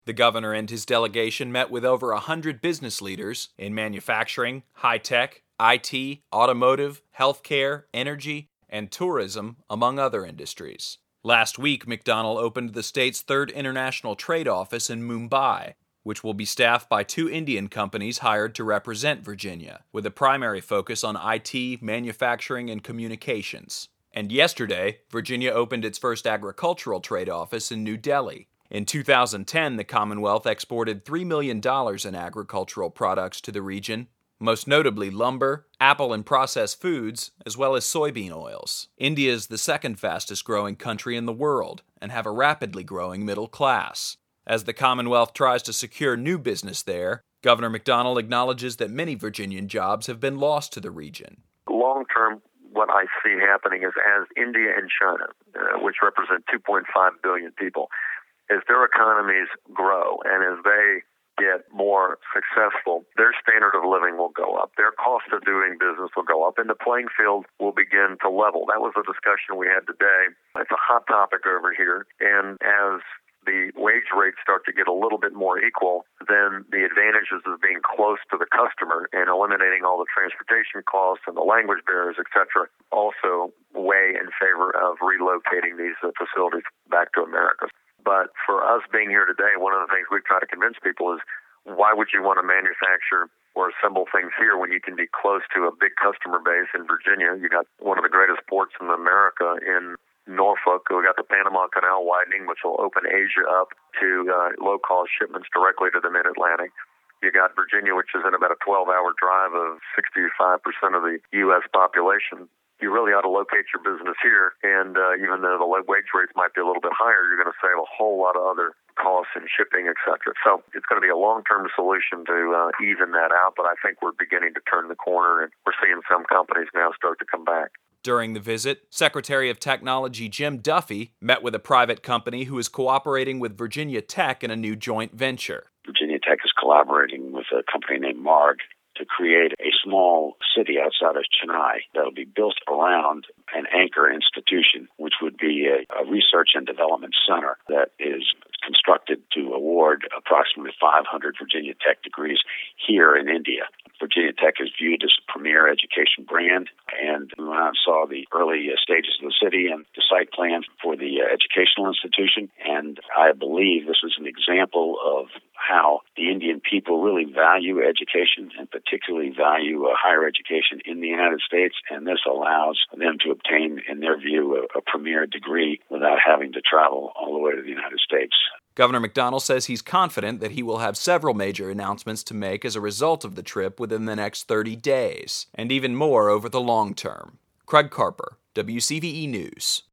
The governor and his delegation met with over 100 business leaders in manufacturing, high-tech, IT, automotive, healthcare, energy, and tourism, among other industries. Last week, McDonnell opened the state's third international trade office in Mumbai, which will be staffed by 2 Indian companies hired to represent Virginia, with a primary focus on IT, manufacturing, and communications. And yesterday, Virginia opened its first agricultural trade office in New Delhi. In 2010, the Commonwealth exported $3 million in agricultural products to the region, most notably lumber, apple and processed foods, as well as soybean oils. India is the second fastest growing country in the world and have a rapidly growing middle class. As the Commonwealth tries to secure new business there, Governor McDonnell acknowledges that many Virginian jobs have been lost to the region. Long term, what I see happening is as India and China, which represent 2.5 billion people, as their economies grow and as they get more successful, their standard of living will go up. Their cost of doing business will go up, and the playing field will begin to level. That was the discussion we had today. It's a hot topic over here, and as the wage rates start to get a little bit more equal, then the advantages of being close to the customer and eliminating all the transportation costs and the language barriers, etc., also weigh in favor of relocating these facilities back to America. But for us being here today, one of the things we've tried to convince people is, why would you want to manufacture or assemble things here when you can be close to a big customer base in Virginia? You got one of the greatest ports in America in Norfolk. We got the Panama Canal widening, which will open Asia up to low-cost shipments directly to the mid-Atlantic. You got Virginia, which is in about a 12-hour drive of 65% of the U.S. population. You really ought to locate your business here, and even though the wage rates might be a little bit higher, you're going to save a whole lot of other costs in shipping, et cetera. So it's going to be a long-term solution to even that out, but I think we're beginning to turn the corner, and we're seeing some companies now start to come back. During the visit, Secretary of Technology Jim Duffy met with a private company who is cooperating with Virginia Tech in a new joint venture. Virginia Tech is collaborating with a company named Marg to create a small city outside of Chennai that will be built around an anchor institution, which would be a research and development center that is constructed to award approximately 500 Virginia Tech degrees here in India. Virginia Tech is viewed as a premier education brand, and we went out and saw the early stages of the city and the site plan for the educational institution, and I believe this was an example of how the Indian people really value education and particularly value higher education in the United States, and this allows them to obtain, in their view, a premier degree without having to travel all the way to the United States. Governor McDonnell says he's confident that he will have several major announcements to make as a result of the trip within the next 30 days, and even more over the long term. Craig Carper, WCVE News.